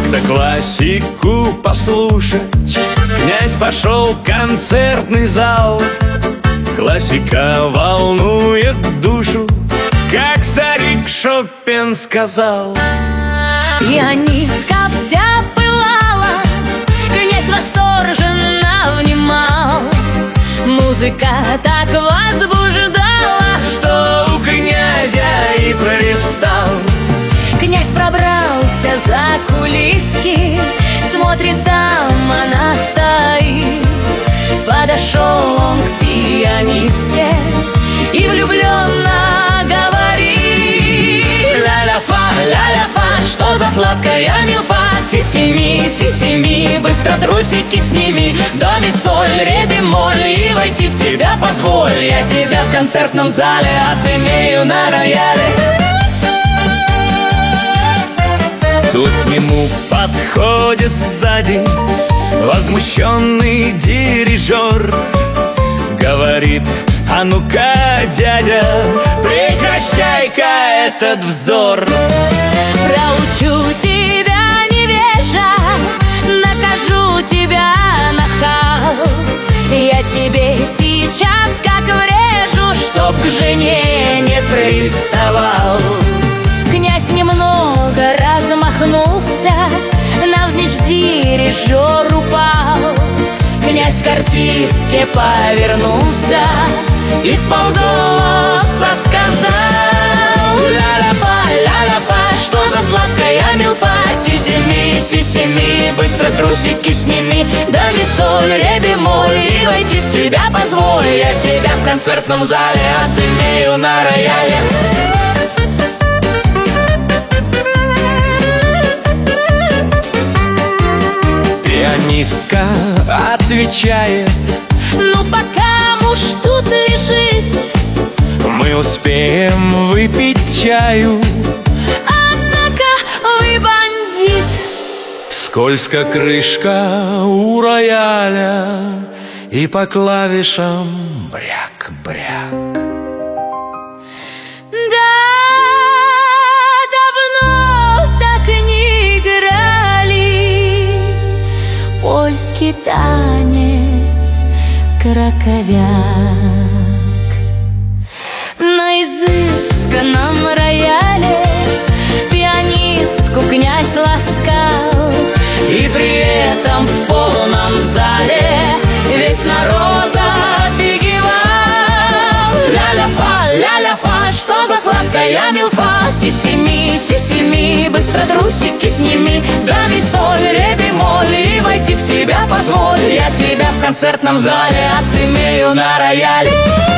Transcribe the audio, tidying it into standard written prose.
Как-то классику послушать князь пошел в концертный зал. Классика волнует душу, как старик Шопен сказал. Пианистка вся пылала, князь восторженно внимал. Музыка так возбуждала, что у князя и привстал. Князь пробрался за кулиски, смотрит, там она стоит. Подошел он к пианистке и влюбленно говорит: ля-ля-фа, что за сладкая милфа. Си-си-ми, быстро трусики сними. До ми соль, ре бемоль, и войти в тебя позволь. Я тебя в концертном зале отымею на рояле. Тут к нему подходит сзади возмущенный дирижер. Говорит: а ну-ка, дядя, прекращай-ка этот вздор. Проучу тебя, невежа, накажу тебя, нахал. Я тебе сейчас как врежу, чтоб к жене не приставал. Князь немного размахнулся, навзничь дирижер упал. Князь к артистке повернулся и вполголоса сказал: ля-ля-фа, что за сладкая милфа. Си-си-ми, быстро трусики сними. До ми соль, ре бемоль, и войти в тебя позволь. Я тебя в концертном зале отымею на рояле. Пианистка отвечает: ну пока муж тут лежит, мы успеем выпить чаю. однако вы бандит. Скользко крышка у рояля, и по клавишам бряк-бряк. Да, давно так не играли польский танец краковяк. На изысканном рояле пианистку князь ласкал, и при этом в полном зале весь народ офигевал. Ля-ля-фа, что за сладкая милфа. Си-си-ми, быстро трусики сними. До ми соль, ре бемоль, и войти в тебя позволь. Я тебя в концертном зале отымею на рояле.